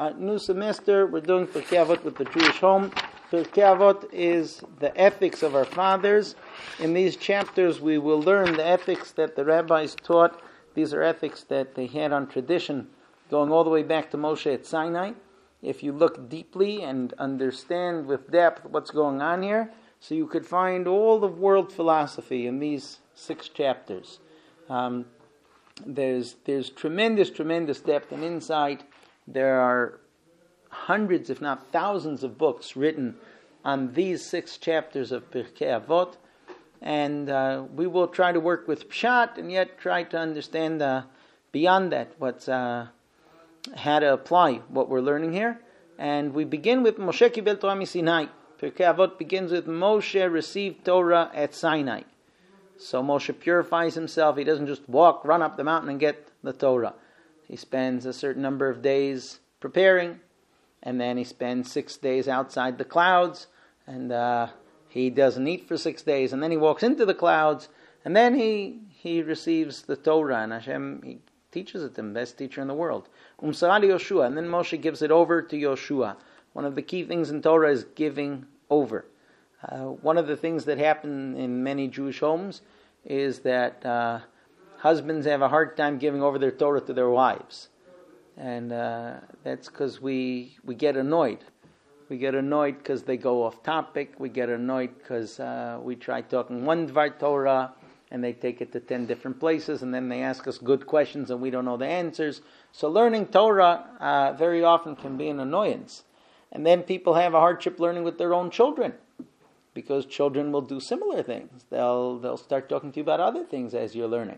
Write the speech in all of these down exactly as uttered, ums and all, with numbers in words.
Uh, new semester, we're doing Pirkei Avot with the Jewish home. Pirkei Avot is the ethics of our fathers. In these chapters, we will learn the ethics that the rabbis taught. These are ethics that they had on tradition, going all the way back to Moshe at Sinai. If you look deeply and understand with depth what's going on here, so you could find all the world philosophy in these six chapters. Um, there's there's tremendous, tremendous depth and insight. There are hundreds, if not thousands, of books written on these six chapters of Pirkei Avot, and uh, we will try to work with Pshat and yet try to understand uh, beyond that what's uh, how to apply what we're learning here. And we begin with Moshe Kibel Torah MiSinai. Pirkei Avot begins with Moshe received Torah at Sinai. So Moshe purifies himself. He doesn't just walk, run up the mountain and get the Torah. He spends a certain number of days preparing, and then he spends six days outside the clouds, and uh, he doesn't eat for six days, and then he walks into the clouds, and then he he receives the Torah, and Hashem he teaches it to him, best teacher in the world. Umsara Yoshua, and then Moshe gives it over to Yoshua. One of the key things in Torah is giving over. Uh, one of the things that happen in many Jewish homes is that uh, husbands have a hard time giving over their Torah to their wives. And uh, that's because we we get annoyed. We get annoyed because they go off topic. We get annoyed because uh, we try talking one Dvar Torah and they take it to ten different places, and then they ask us good questions and we don't know the answers. So learning Torah uh, very often can be an annoyance. And then people have a hardship learning with their own children, because children will do similar things. They'll they'll start talking to you about other things as you're learning.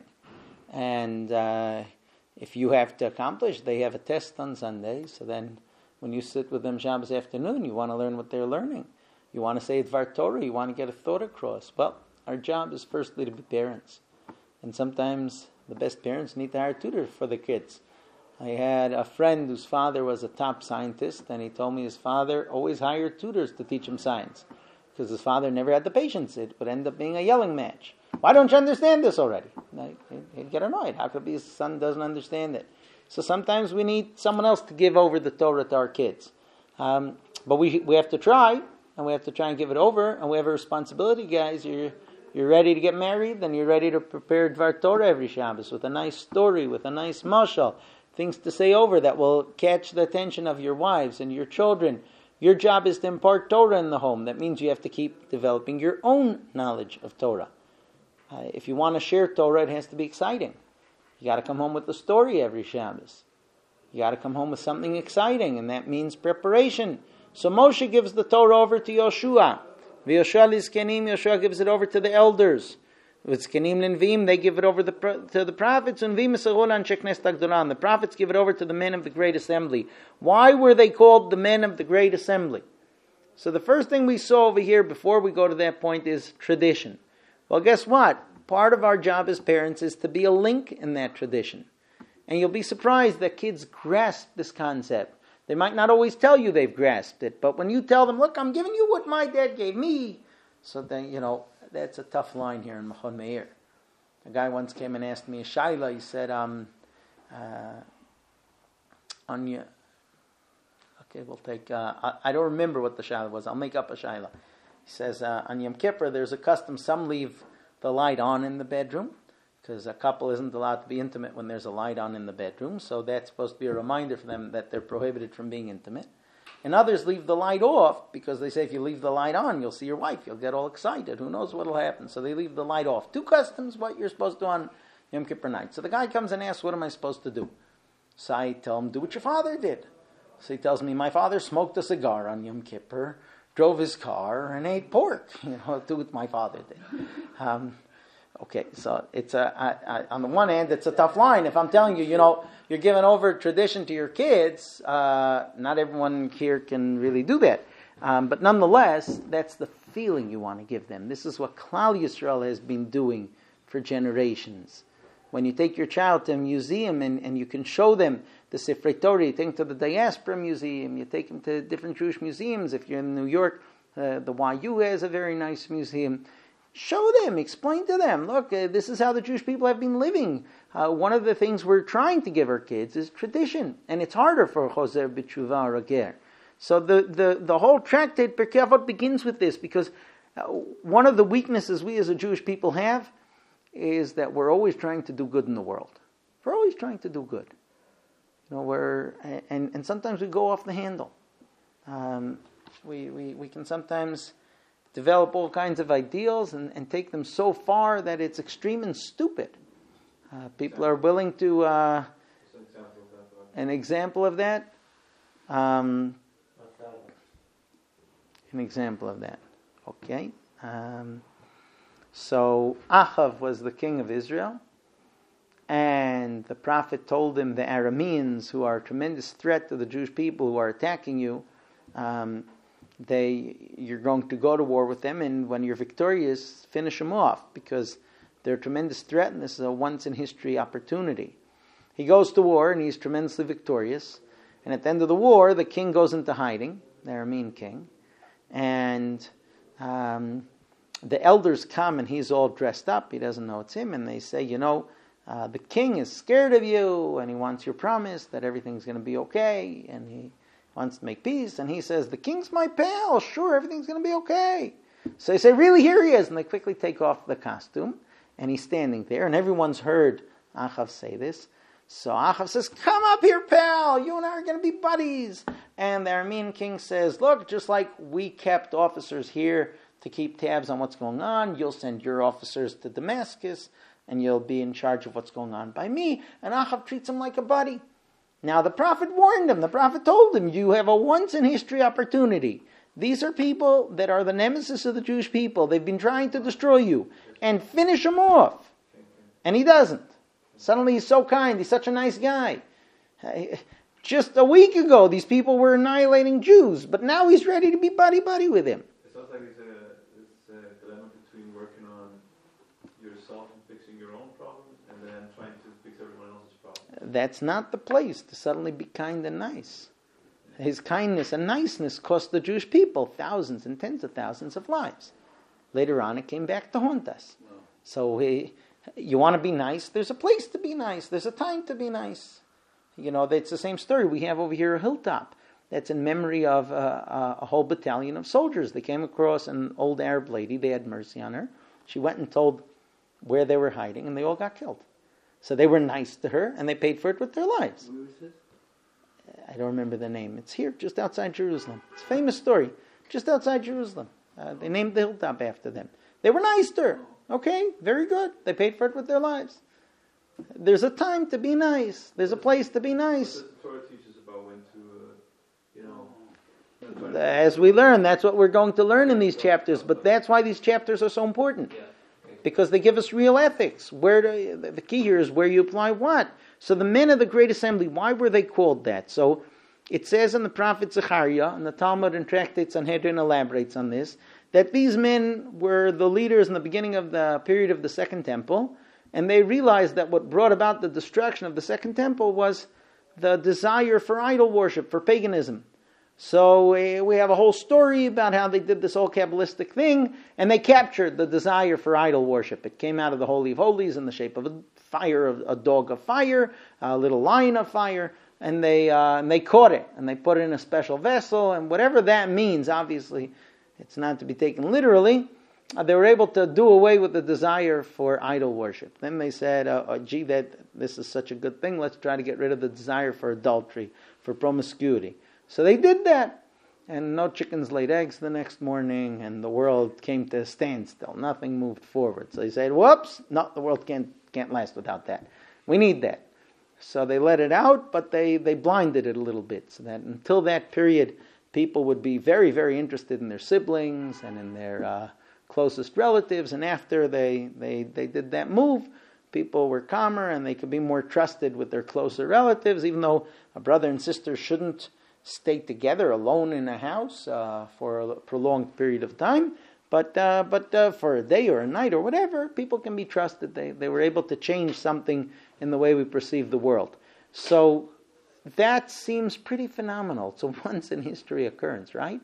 And uh, if you have to accomplish, they have a test on Sunday, so then when you sit with them Shabbos afternoon, you want to learn what they're learning. You want to say Dvar Torah, you want to get a thought across. Well, our job is firstly to be parents. And sometimes the best parents need to hire tutors for the kids. I had a friend whose father was a top scientist, and he told me his father always hired tutors to teach him science, because his father never had the patience. It would end up being a yelling match. Why don't you understand this already? He'd get annoyed. How could it be his son doesn't understand it? So sometimes we need someone else to give over the Torah to our kids. Um, but we we have to try, and we have to try and give it over, and we have a responsibility, guys. You're, you're ready to get married, then you're ready to prepare Dvar Torah every Shabbos with a nice story, with a nice mashal, things to say over that will catch the attention of your wives and your children. Your job is to impart Torah in the home. That means you have to keep developing your own knowledge of Torah. Uh, if you want to share Torah, it has to be exciting. You got to come home with a story every Shabbos. You got to come home with something exciting, and that means preparation. So Moshe gives the Torah over to Yoshua. V'Yoshua lizkenim, Yoshua gives it over to the elders. V'Zkenim l'Nviim, they give it over the, to the prophets. And the prophets give it over to the men of the great assembly. Why were they called the men of the great assembly? So the first thing we saw over here before we go to that point is tradition. Well, guess what? Part of our job as parents is to be a link in that tradition. And you'll be surprised that kids grasp this concept. They might not always tell you they've grasped it, but when you tell them, look, I'm giving you what my dad gave me. So then, you know, that's a tough line here in Machon Meir. A guy once came and asked me a shaila. He said, um, uh, on your, okay, we'll take, uh, I, I don't remember what the shaila was. I'll make up a shaila. He says, uh, on Yom Kippur, there's a custom, some leave the light on in the bedroom, because a couple isn't allowed to be intimate when there's a light on in the bedroom, so that's supposed to be a reminder for them that they're prohibited from being intimate. And others leave the light off, because they say if you leave the light on, you'll see your wife, you'll get all excited, who knows what will happen, so they leave the light off. Two customs, what you're supposed to do on Yom Kippur night. So the guy comes and asks, what am I supposed to do? So I tell him, do what your father did. So he tells me, my father smoked a cigar on Yom Kippur, drove his car, and ate pork. You know, do what my father did. Um, okay, so it's a, I, I, on the one hand, it's a tough line. If I'm telling you, you know, you're giving over tradition to your kids, uh, not everyone here can really do that. Um, but nonetheless, that's the feeling you want to give them. This is what Klal Yisrael has been doing for generations. When you take your child to a museum and, and you can show them the Sifrei Torah, you take them to the Diaspora Museum, you take them to different Jewish museums. If you're in New York, uh, the Y U has a very nice museum. Show them, explain to them, look, uh, this is how the Jewish people have been living. Uh, one of the things we're trying to give our kids is tradition, and it's harder for a chozer b'tshuva or a ger. So the, the, the whole tractate Pirkei Avot begins with this, because uh, one of the weaknesses we as a Jewish people have is that we're always trying to do good in the world. We're always trying to do good. You know, we're, and, and sometimes we go off the handle. Um, we, we, we can sometimes develop all kinds of ideals and, and take them so far that it's extreme and stupid. Uh, people are willing to... Uh, an example of that? Um, an example of that. Okay. Um, so, Achav was the king of Israel, and the prophet told him the Arameans, who are a tremendous threat to the Jewish people who are attacking you, um, They, you're going to go to war with them, and when you're victorious, finish them off, because they're a tremendous threat, and this is a once-in-history opportunity. He goes to war, and he's tremendously victorious, and at the end of the war, the king goes into hiding, the Aramean king, and um, the elders come, and he's all dressed up, he doesn't know it's him, and they say, you know, uh, the king is scared of you, and he wants your promise that everything's going to be okay, and he wants to make peace, and he says, the king's my pal, sure, everything's going to be okay. So they say, really, here he is, and they quickly take off the costume, and he's standing there, and everyone's heard Achav say this. So Achav says, come up here, pal, you and I are going to be buddies. And the Aramean king says, look, just like we kept officers here to keep tabs on what's going on, you'll send your officers to Damascus, and you'll be in charge of what's going on by me. And Achav treats him like a buddy. Now, the prophet warned him. The prophet told him, you have a once-in-history opportunity. These are people that are the nemesis of the Jewish people. They've been trying to destroy you. And finish them off. And he doesn't. Suddenly he's so kind. He's such a nice guy. Just a week ago, these people were annihilating Jews. But now he's ready to be buddy-buddy with him. It sounds like it's a, it's a dilemma between working on yourself and fixing your own problems, and then trying to fix everyone else's problems. That's not the place to suddenly be kind and nice. His kindness and niceness cost the Jewish people thousands and tens of thousands of lives. Later on, it came back to haunt us. No. So he, you want to be nice? There's a place to be nice. There's a time to be nice. You know, it's the same story we have over here at Hilltop. That's in memory of uh, a whole battalion of soldiers. They came across an old Arab lady. They had mercy on her. She went and told where they were hiding, and they all got killed. So they were nice to her, and they paid for it with their lives. Where is this? I don't remember the name. It's here, just outside Jerusalem. It's a famous story. Just outside Jerusalem. Uh, they named the hilltop after them. They were nice to her. Okay, very good. They paid for it with their lives. There's a time to be nice. There's a place to be nice. What does the Torah teach us about when to, uh, you know... As we learn, that's what we're going to learn in these chapters. But that's why these chapters are so important. Because they give us real ethics. Where do, the key here is where you apply what. So the men of the Great Assembly, why were they called that? So it says in the prophet Zechariah, and the Talmud and Tractate Sanhedrin elaborates on this, that these men were the leaders in the beginning of the period of the Second Temple, and they realized that what brought about the destruction of the Second Temple was the desire for idol worship, for paganism. So we have a whole story about how they did this whole Kabbalistic thing, and they captured the desire for idol worship. It came out of the Holy of Holies in the shape of a fire, a dog of fire, a little lion of fire, and they uh, and they caught it, and they put it in a special vessel, and whatever that means, obviously, it's not to be taken literally. Uh, they were able to do away with the desire for idol worship. Then they said, uh, oh, gee, that this is such a good thing, let's try to get rid of the desire for adultery, for promiscuity. So they did that, and no chickens laid eggs the next morning, and the world came to a standstill. Nothing moved forward. So they said, whoops, no, the world can't can't last without that. We need that. So they let it out, but they, they blinded it a little bit, so that until that period, people would be very, very interested in their siblings and in their uh, closest relatives, and after they, they, they did that move, people were calmer, and they could be more trusted with their closer relatives, even though a brother and sister shouldn't stay together alone in a house uh, for a prolonged period of time. But uh, but uh, for a day or a night or whatever, people can be trusted. They they were able to change something in the way we perceive the world. So that seems pretty phenomenal. It's a once in history occurrence, right?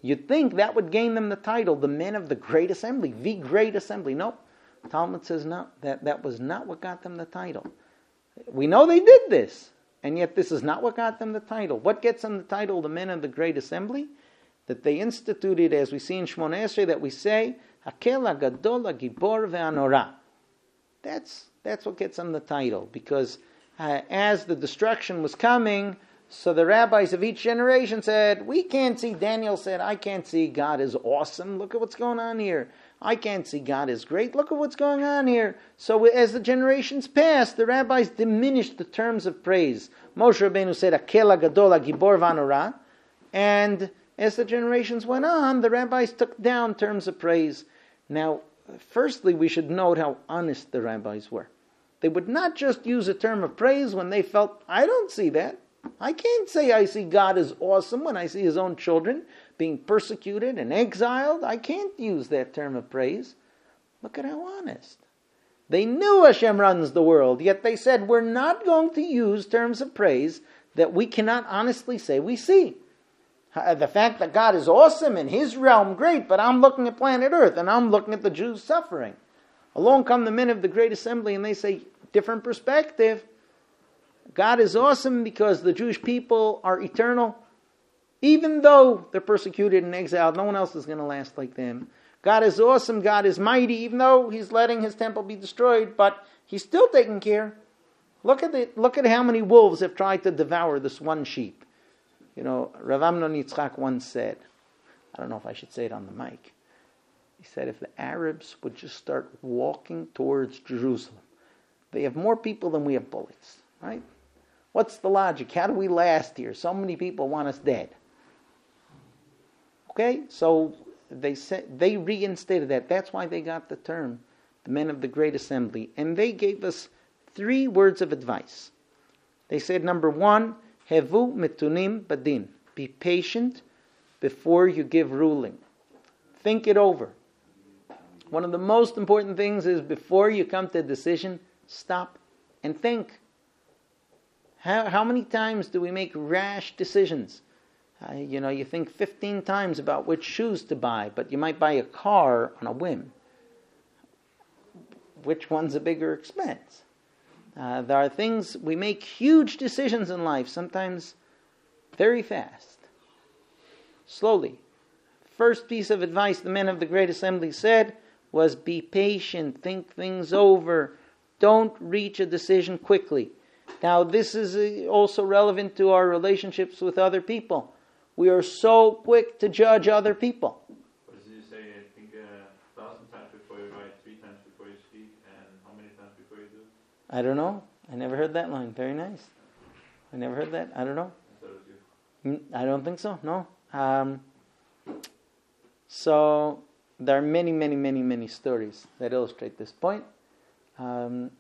You'd think that would gain them the title, the men of the great assembly, the great assembly. Nope. Talmud says no, that, that was not what got them the title. We know they did this, and yet this is not what got them the title. What gets them the title, the men of the great assembly? That they instituted, as we see in Shmona Esrei, that we say, Hakel HaGadol HaGibor VeHaNorah. That's, that's what gets them the title, because uh, as the destruction was coming, so the rabbis of each generation said, we can't see, Daniel said, I can't see God is awesome. Look at what's going on here. I can't see God is great. Look at what's going on here. So as the generations passed, the rabbis diminished the terms of praise. Moshe Rabbeinu said, Hakel HaGadol HaGibor VeHaNorah. And as the generations went on, the rabbis took down terms of praise. Now, firstly, we should note how honest the rabbis were. They would not just use a term of praise when they felt, I don't see that. I can't say I see God as awesome when I see his own children being persecuted and exiled. I can't use that term of praise. Look at how honest. They knew Hashem runs the world, yet they said, we're not going to use terms of praise that we cannot honestly say we see. The fact that God is awesome in his realm, great, but I'm looking at planet Earth and I'm looking at the Jews suffering. Along come the men of the great assembly and they say, different perspective. God is awesome because the Jewish people are eternal. Even though they're persecuted and exiled, no one else is going to last like them. God is awesome, God is mighty, even though he's letting his temple be destroyed, but he's still taking care. Look at it, look at how many wolves have tried to devour this one sheep. You know, Rav Amnon Yitzchak once said, I don't know if I should say it on the mic, he said if the Arabs would just start walking towards Jerusalem, they have more people than we have bullets, right? What's the logic? How do we last here? So many people want us dead. Okay, so they said they reinstated that. That's why they got the term, the men of the great assembly. And they gave us three words of advice. They said, number one, Hevu metunim badin. Be patient before you give ruling. Think it over. One of the most important things is before you come to a decision, stop and think. How, how many times do we make rash decisions? Uh, you know, you think fifteen times about which shoes to buy, but you might buy a car on a whim. Which one's a bigger expense? Uh, there are things, we make huge decisions in life, sometimes very fast. Slowly. First piece of advice the men of the Great Assembly said was be patient, think things over, don't reach a decision quickly. Now, this is also relevant to our relationships with other people. We are so quick to judge other people. What does you say? I think a thousand times before you write, three times before you speak, and how many times before you do? I don't know. I never heard that line. Very nice. I never heard that. I don't know. I thought it was you. I don't think so. No. Um, so there are many, many, many, many stories that illustrate this point. Um,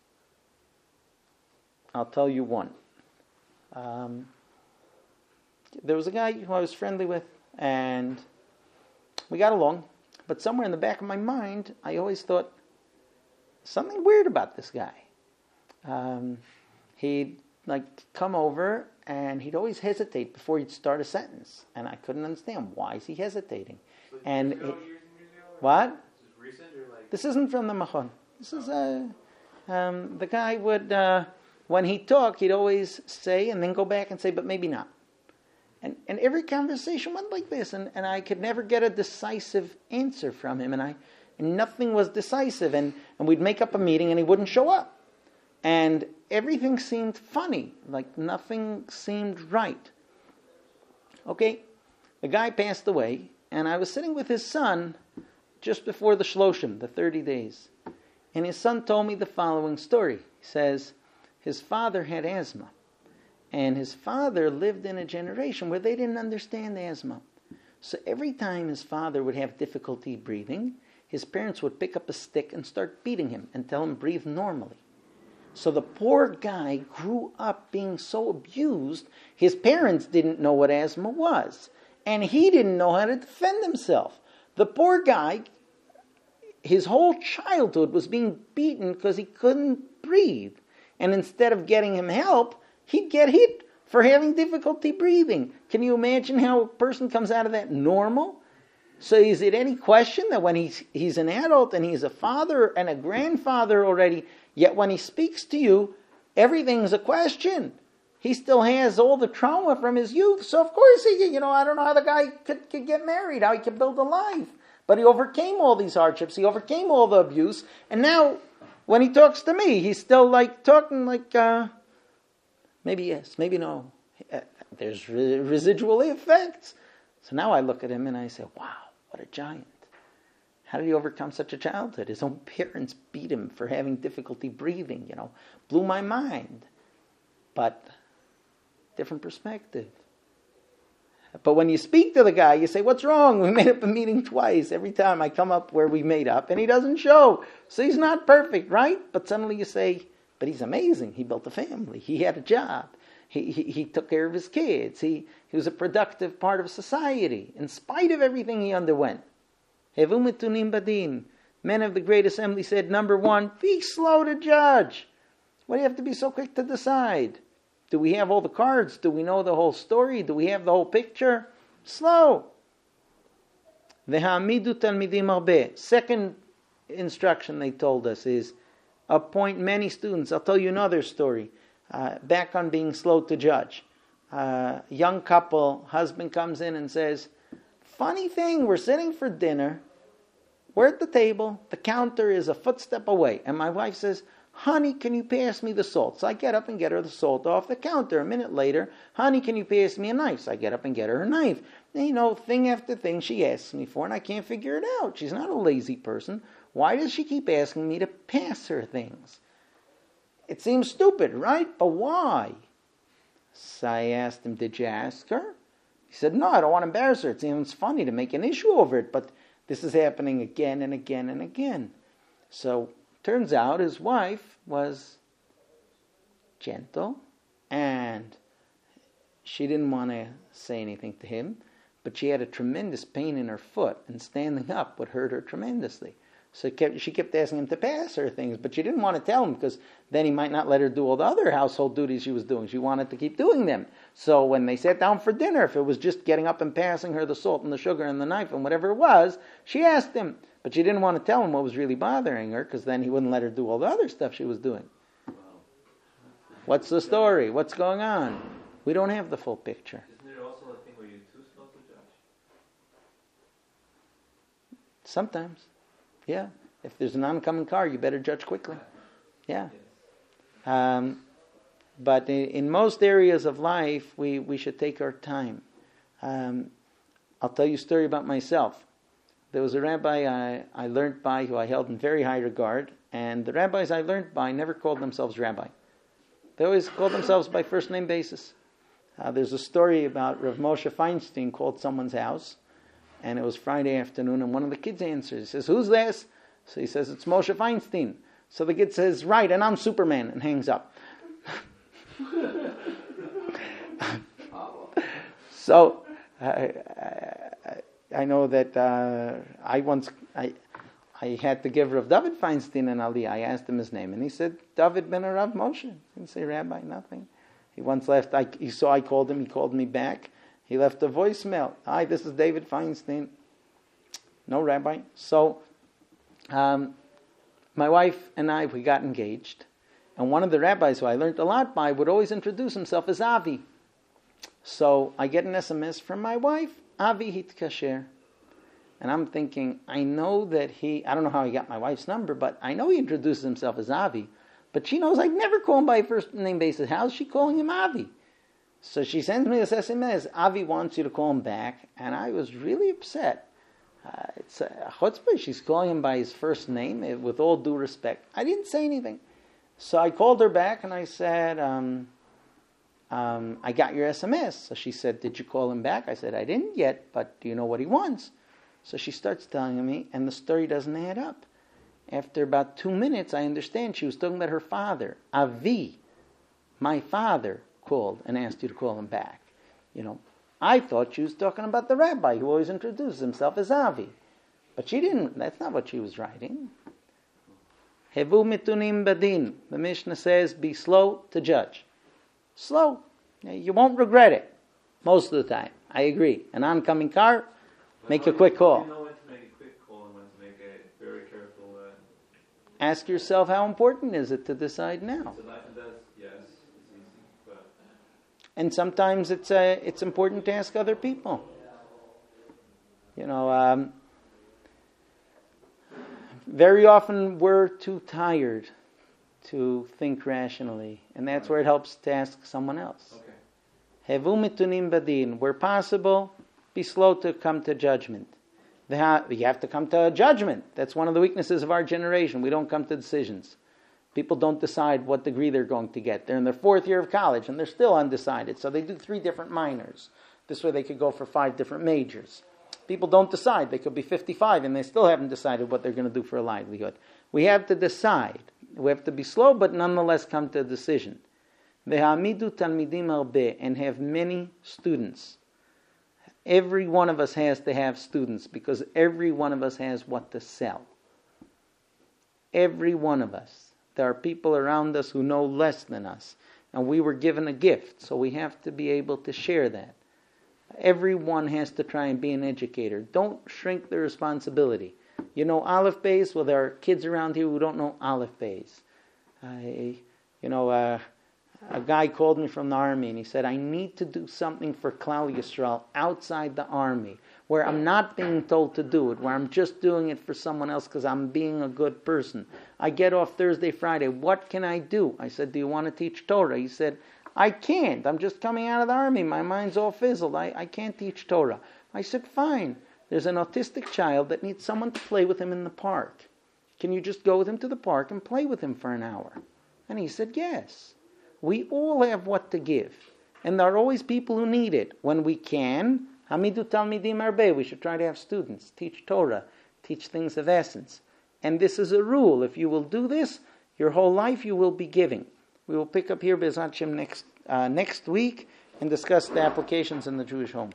I'll tell you one. Um, there was a guy who I was friendly with, and we got along. But somewhere in the back of my mind, I always thought, something weird about this guy. Um, he'd like come over, and he'd always hesitate before he'd start a sentence. And I couldn't understand, why is he hesitating? So and years it, ago, years and years ago, what? Is this recent or like? This isn't from the Machon. This is uh, um, the guy would, uh, when he talked, he'd always say and then go back and say, but maybe not. And and every conversation went like this, and, and I could never get a decisive answer from him, and I and nothing was decisive, and, and we'd make up a meeting and he wouldn't show up. And everything seemed funny, like nothing seemed right. Okay, the guy passed away, and I was sitting with his son just before the Shloshim, the thirty days. And his son told me the following story. He says his father had asthma. And his father lived in a generation where they didn't understand asthma. So every time his father would have difficulty breathing, his parents would pick up a stick and start beating him and tell him breathe normally. So the poor guy grew up being so abused, his parents didn't know what asthma was. And he didn't know how to defend himself. The poor guy, his whole childhood was being beaten because he couldn't breathe. And instead of getting him help, he'd get hit for having difficulty breathing. Can you imagine how a person comes out of that normal? So is it any question that when he's, he's an adult and he's a father and a grandfather already, yet when he speaks to you, everything's a question? He still has all the trauma from his youth. So of course, he, you know, I don't know how the guy could, could get married, how he could build a life. But he overcame all these hardships. He overcame all the abuse. And now, when he talks to me, he's still like talking like, uh, maybe yes, maybe no. There's re- residual effects. So now I look at him and I say, wow, what a giant. How did he overcome such a childhood? His own parents beat him for having difficulty breathing, you know. Blew my mind. But different perspective. But when you speak to the guy, you say, what's wrong? We made up a meeting twice. Every time I come up where we made up, and he doesn't show. So he's not perfect, right? But suddenly you say, but he's amazing. He built a family. He had a job. He, he, he took care of his kids. He, he was a productive part of society, in spite of everything he underwent. Hevu mitunim badin. Men of the Great Assembly said, number one, be slow to judge. Why do you have to be so quick to decide? Do we have all the cards? Do we know the whole story? Do we have the whole picture? Slow. V'ha'amidu talmidim harbeh. Second instruction they told us is appoint many students. I'll tell you another story. Uh, back on being slow to judge. Uh, young couple, husband comes in and says, funny thing, we're sitting for dinner. We're at the table. The counter is a footstep away. And my wife says, honey, can you pass me the salt? So I get up and get her the salt off the counter. A minute later, honey, can you pass me a knife? So I get up and get her a knife. And, you know, thing after thing she asks me for, and I can't figure it out. She's not a lazy person. Why does she keep asking me to pass her things? It seems stupid, right? But why? So I asked him, did you ask her? He said, no, I don't want to embarrass her. It seems funny to make an issue over it, but this is happening again and again and again. So turns out his wife was gentle, and she didn't want to say anything to him, but she had a tremendous pain in her foot, and standing up would hurt her tremendously. So kept, she kept asking him to pass her things, but she didn't want to tell him because then he might not let her do all the other household duties she was doing. She wanted to keep doing them. So when they sat down for dinner, if it was just getting up and passing her the salt and the sugar and the knife and whatever it was, she asked him. But she didn't want to tell him what was really bothering her because then he wouldn't let her do all the other stuff she was doing. What's the story? What's going on? We don't have the full picture. Isn't there also a thing where you're too slow to judge? Sometimes. Yeah. If there's an oncoming car, you better judge quickly. Yeah. Um, but in, in most areas of life, we, we should take our time. Um, I'll tell you a story about myself. There was a rabbi I, I learned by who I held in very high regard, and the rabbis I learned by never called themselves rabbi. They always called themselves by first name basis. Uh, there's a story about Rav Moshe Feinstein called someone's house, and it was Friday afternoon, and one of the kids answers. He says, who's this? So he says, it's Moshe Feinstein. So the kid says, right, and I'm Superman, and hangs up. So I, I, I know that uh, I once I I had to give Rav David Feinstein an aliyah. I asked him his name, and he said, David ben Rav Moshe. He didn't say rabbi, nothing. He once left. I, he saw I called him. He called me back. He left a voicemail. Hi, this is David Feinstein. No rabbi. So um, my wife and I, we got engaged. And one of the rabbis who I learned a lot by would always introduce himself as Avi. So I get an S M S from my wife, Avi Hitkasher. And I'm thinking, I know that he, I don't know how he got my wife's number, but I know he introduces himself as Avi. But she knows I never call him by first name basis. How's she calling him Avi? So she sends me this S M S, Avi wants you to call him back. And I was really upset. Uh, it's a chutzpah. She's calling him by his first name, with all due respect. I didn't say anything. So I called her back and I said, um, um, I got your S M S. So she said, did you call him back? I said, I didn't yet, but do you know what he wants? So she starts telling me, and the story doesn't add up. After about two minutes, I understand she was talking about her father. Avi, my father, called and asked you to call him back. You know, I thought she was talking about the rabbi who always introduces himself as Avi. But she didn't. That's not what she was writing. Hevu mitunim badin. The Mishnah says, be slow to judge. Slow. You won't regret it most of the time. I agree. An oncoming car, But make how a do quick you, call. How do you know when to make a quick call and when to make a very careful? Uh, Ask yourself, how important is it to decide now? it's a life and death. Yes, it's easy, but And sometimes it's uh, it's important to ask other people. You know, um, very often we're too tired to think rationally, and that's where it helps to ask someone else. okay. Hevu mitunim badin. Where possible, be slow to come to judgment. You have to come to judgment. That's one of the weaknesses of our generation. We don't come to decisions. People don't decide what degree they're going to get. They're in their fourth year of college and they're still undecided. So they do three different minors. This way they could go for five different majors. People don't decide. They could be fifty-five and they still haven't decided what they're going to do for a livelihood. We have to decide. We have to be slow, but nonetheless come to a decision. V'ha'amidu talmidim harbeh, and have many students. Every one of us has to have students because every one of us has what to sell. Every one of us. There are people around us who know less than us. And we were given a gift, so we have to be able to share that. Everyone has to try and be an educator. Don't shrink the responsibility. You know Aleph Beis? Well, there are kids around here who don't know Aleph Beis. I, you know, uh, a guy called me from the army and he said, I need to do something for Klal Yisrael outside the army, where I'm not being told to do it, where I'm just doing it for someone else because I'm being a good person. I get off Thursday, Friday. What can I do? I said, do you want to teach Torah? He said, I can't. I'm just coming out of the army. My mind's all fizzled. I, I can't teach Torah. I said, fine. There's an autistic child that needs someone to play with him in the park. Can you just go with him to the park and play with him for an hour? And he said, yes. We all have what to give. And there are always people who need it. When we can, Hamidu Talmidim Harbeh, we should try to have students, teach Torah, teach things of essence. And this is a rule. If you will do this, your whole life you will be giving. We will pick up here Be'ezrat Hashem next, uh, next week and discuss the applications in the Jewish home.